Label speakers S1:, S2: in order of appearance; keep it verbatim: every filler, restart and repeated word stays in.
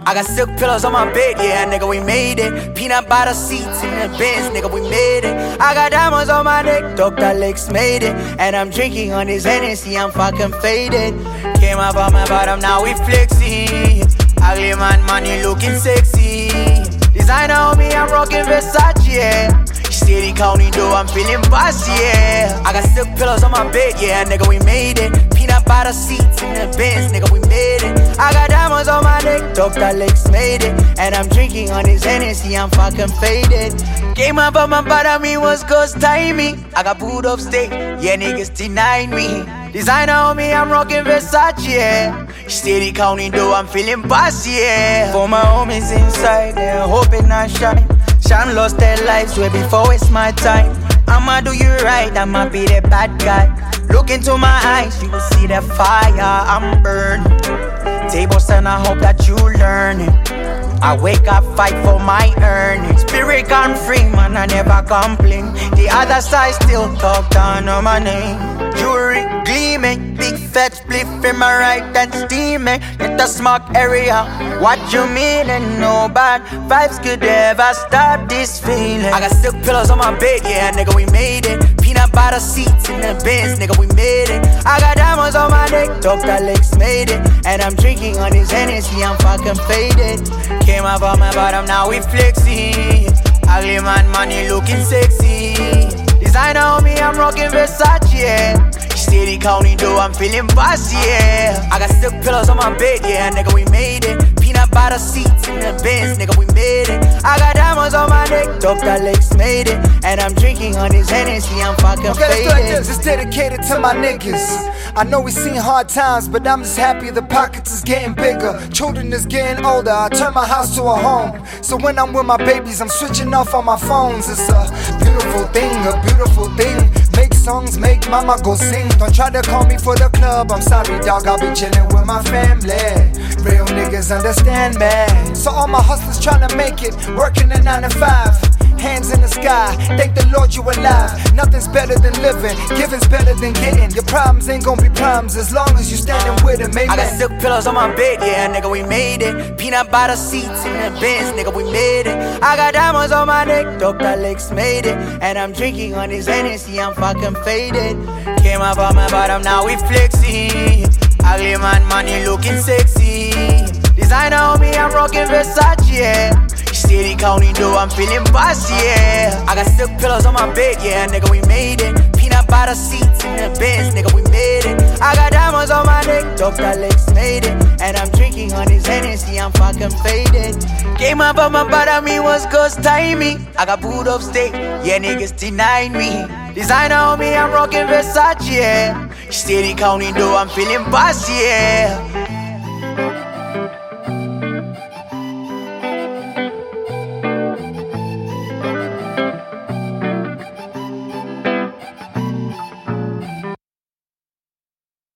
S1: I got silk pillows on my bed, yeah, nigga, we made it. Peanut butter seats in the Benz, nigga, we made it. I got diamonds on my neck, Doctor Lex made it. And I'm drinking on this Hennessy, I'm fucking faded. Came up on my bottom, now we flexing. Ugly man, money looking sexy. Designer on me, I'm rocking Versace, yeah. Steady counting dough, I'm feeling bossy, yeah. I got silk pillows on my bed, yeah, nigga, we made it. Peanut butter seats in the Benz, nigga, we made it. I got diamonds on my neck, Doctor Lex made it. And I'm drinking on this Hennessy, I'm fucking faded. Came up on my bottom, me was ghost timing. I got booed up state, yeah, niggas denied me. Designer on me, I'm rocking Versace, yeah. Steady counting dough, I'm feeling bossy, yeah. For my homies inside, they're hoping I shine. Shine lost their lives way before it's my time. I'ma do you right, I'ma be the bad guy. Look into my eyes, you will see the fire, I'm burning. Tables and I hope that you learn it. I wake up, fight for my earnings. Spirit gone free, man, I never complain. The other side still talk down on my name. Jewelry gleaming, big fat spliff in my right and steaming. Hit the smoke area, what you mean and no bad vibes could ever stop this feeling. I got silk pillows on my bed, yeah, nigga, we made it. Peanut butter seats in the Benz, nigga, we made it. I got diamonds on my neck, Doctor Lex made it. And I'm drinking on this Hennessy, I'm fucking faded. Came up on my bottom, now we flexing. Ugly man, money looking sexy. Designer on me, I'm rocking Versace, yeah. Steady counting dough, I'm feeling bossy, yeah. I got silk pillows on my bed, yeah, nigga, we made it. Peanut butter seats in the Benz, nigga, we made it. I got diamonds on my neck, Doctor Lex made it. And I'm drinking on this Hennessy, I'm fucking
S2: okay,
S1: faded.
S2: let's do this. It's dedicated to my niggas. I know we seen hard times, but I'm just happy the pockets is getting bigger. Children is getting older, I turn my house to a home. So when I'm with my babies, I'm switching off on my phones. It's a beautiful thing, a beautiful thing. Make songs, make mama go sing. Don't try to call me for the club, I'm sorry dog, I'll be chillin' with my family. Real niggas understand me. So all my hustlers tryna make it, working a nine to five. Hands in the sky, thank the Lord you alive. Nothing's better than living, giving's better than getting. Your problems ain't gonna be problems as long as you standing with it, amen.
S1: I got silk pillows on my bed, yeah, nigga, we made it. Peanut butter seats in the Benz, nigga, we made it. I got diamonds on my neck, Doctor Lex made it. And I'm drinking on this Hennessy, I'm fucking faded. Came up on my bottom, now we flexing. Ugly man, money looking sexy. Designer on me, I'm rocking Versace, yeah. Steady counting dough, I'm feeling bossy, yeah. I got silk pillows on my bed, yeah, nigga, we made it. Peanut butter seats in the Benz, nigga, we made it. I got diamonds on my neck, Doctor Lex made it. And I'm drinking on this Hennessy, I'm fucking faded. Came up on my bottom, me was ghost timing. I got booed up state, yeah, niggas denied me. Designer on me, I'm rocking Versace, yeah. Steady counting dough, I'm feeling bossy, yeah.